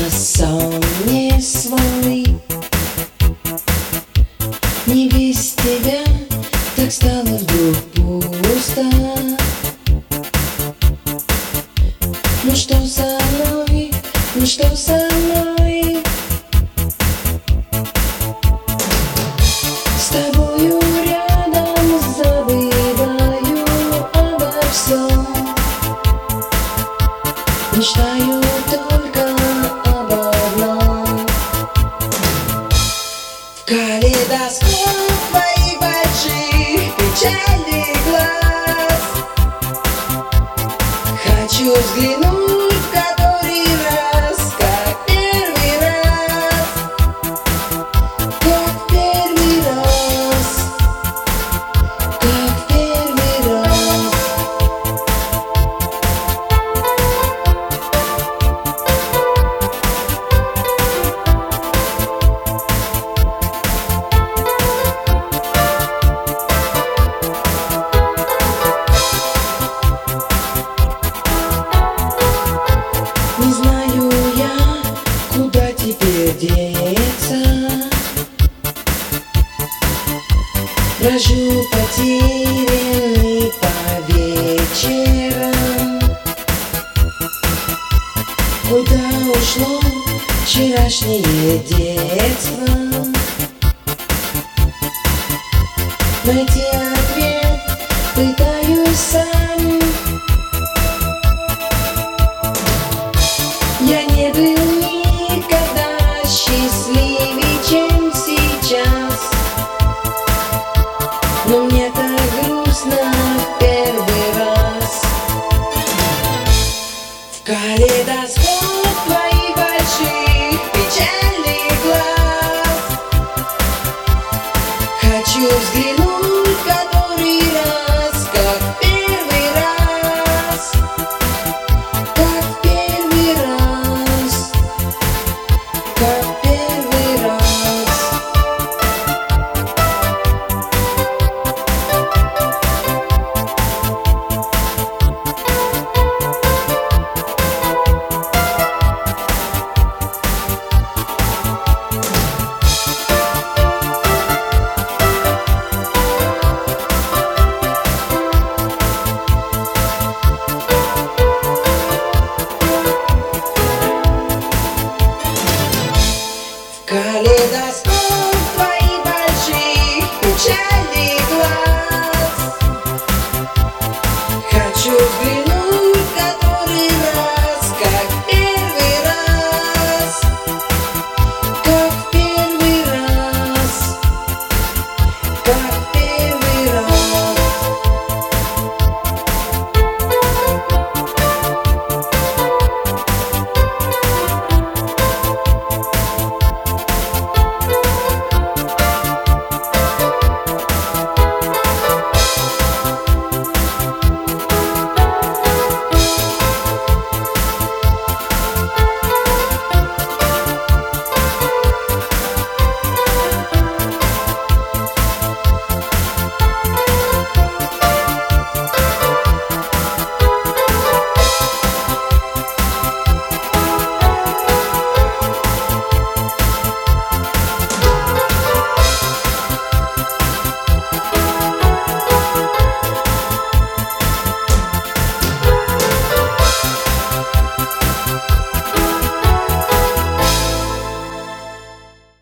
сон не свой. Не без тебя так стало вдруг пусто. Ну что со мной, ну что со мной? С тобою рядом забываю обо всем. Мечтаю только об одном. В калейдоскоп твоих больших печальных глаз хочу взглянуть в который раз, как первый раз, как первый раз, как первый раз. Не знаю я, куда теперь деться. Брожу потерянный по вечерам. Куда ушло вчерашнее детство? Найти